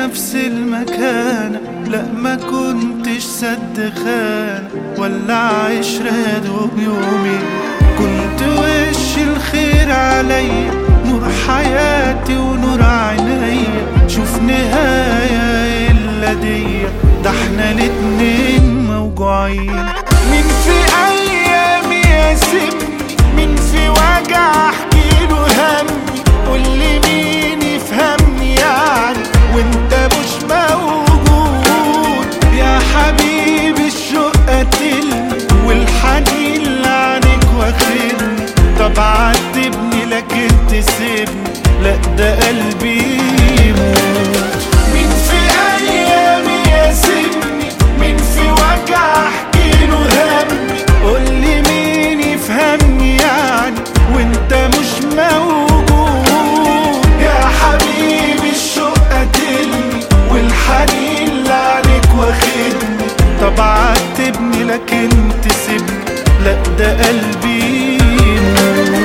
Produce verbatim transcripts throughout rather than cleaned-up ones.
نفس المكان، لا ما كنتش سد خان ولا عشرة يا دوب يومين. كنت وش الخير عليا، نور حياتي ونور عينيا، شوف نهاية إلا دي، ده احنا الاتنين موجوعين. مين في أيامي يسيبني، مين في وجع أحكيله همي، قولي مين يفهمني يعني وانت مش موجود. يا حبيبي الشوق قتلني والحنين لعنك واخدني، طب عاتبني لكن تسيبني، لا ده قلبي يموت. مين في أيامي يسيبني، مين في وجع أحكيله همي، قولي مين يفهمني يعني وانت مش موجود. يا حبيبي الشوق قتلني والحنين لعنك واخدني، طب عاتبني لكن تسيبني، لا ده قلبي يموت.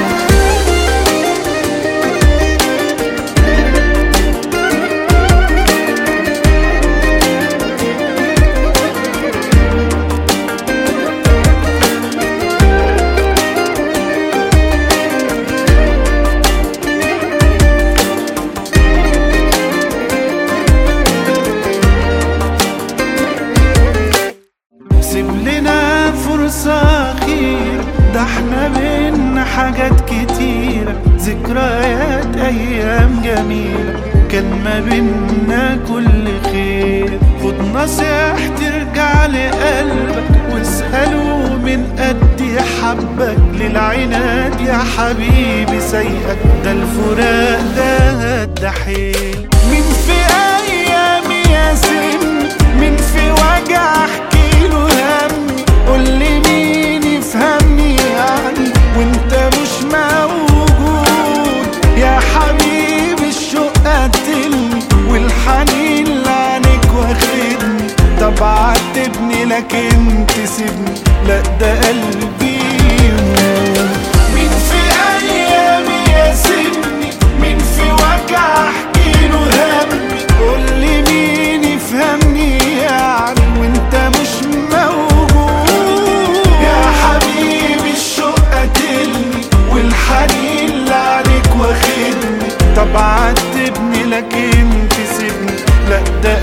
سيب لنا فرصة أخيرة، ده احنا بينا حاجات كتيرة، ذكريات أيام جميلة كان ما بينا كل خير. خد نصيحتي ارجع لقلبك واسأله من قد حبك، للعناد يا حبيبي سيئك، ده الفراق ده الدحيل. مين في أيامي ياسمني، مين في وجع أحكيله همي، قولي مين يفهمني يعني وانت مش موجود. يا حبيبي الشوق قتلني والحنين لعنك واخدني، طب عاتبني لكن تسيبني، لا ده قلبي يموت. مين في أيامي يسيبني، مين في وجع أحكيله همي، قولي مين يفهمني يعني وانت مش موجود. يا حبيبي الشوق قتلني والحنين لعنك واخدني، طب عاتبني لكن تسيبني، لا ده